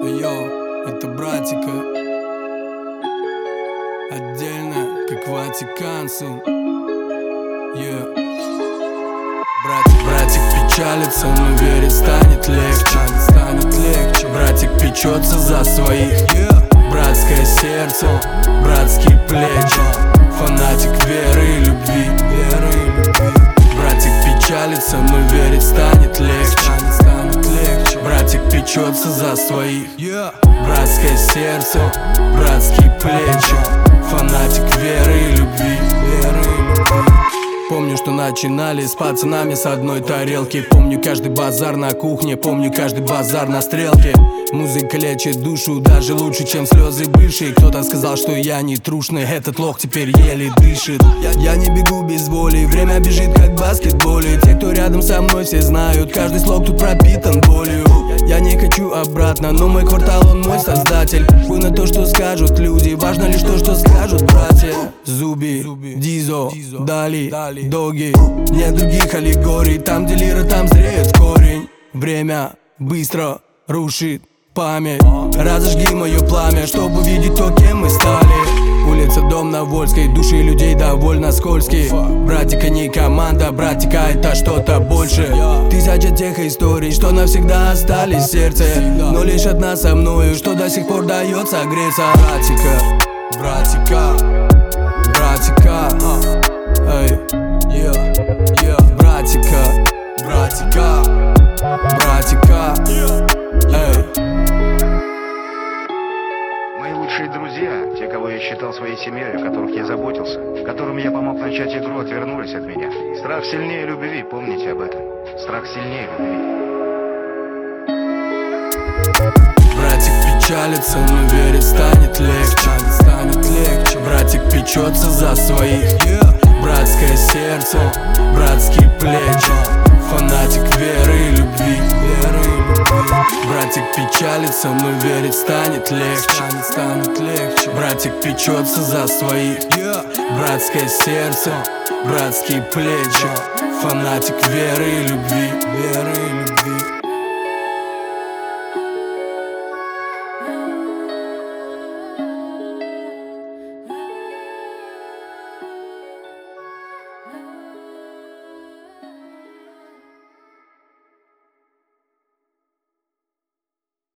Йоу, это братика. Отдельно, как ватиканцы. Братик печалится, но верит, станет легче. Братик печется за своих. Братское сердце, братские плечи. Фанатик веры и любви. Братик печалится, но верит, станет легче. Братик печется за своих. Братское сердце, братские плечи. Фанатик веры и любви. Помню, что начинали с пацанами с одной тарелки. Помню каждый базар на кухне, помню каждый базар на стрелке. Музыка лечит душу даже лучше, чем слезы бывшие. Кто-то сказал, что я не трушный, этот лох теперь еле дышит. Я не бегу без воли, время бежит как в баскетболе. Те, кто рядом со мной, все знают, каждый слог тут пропитан болью. Я не хочу обратно, но мой квартал, он мой создатель. Хуй на то, что скажут люди, важно лишь то, что скажут братья. Зуби, Дизо, Дали, Доги. Нет других аллегорий, там где лира, там зреет корень. Время быстро рушит память. Разожги мое пламя, чтобы увидеть то, кем мы стали. Улица, дом на Вольской, души людей довольно скользкие. Братика не команда, братика это что-то больше. Тысяча тех историй, что навсегда остались в сердце. Но лишь одна со мною, что до сих пор дает согреться. Братика, эй, братика, эй. Мои лучшие друзья, те, кого я считал своей семьей, о которых я заботился, которым я помог начать игру, отвернулись от меня. Страх сильнее любви, помните об этом. Страх сильнее любви. Братик печалится, но верит, станет легче. Братик печется за своих. Братское сердце, братские плечи. Фанатик веры и любви. Братик печалится, но верит, станет легче. Братик печется за своих. Братское сердце, братские плечи. Фанатик веры и любви.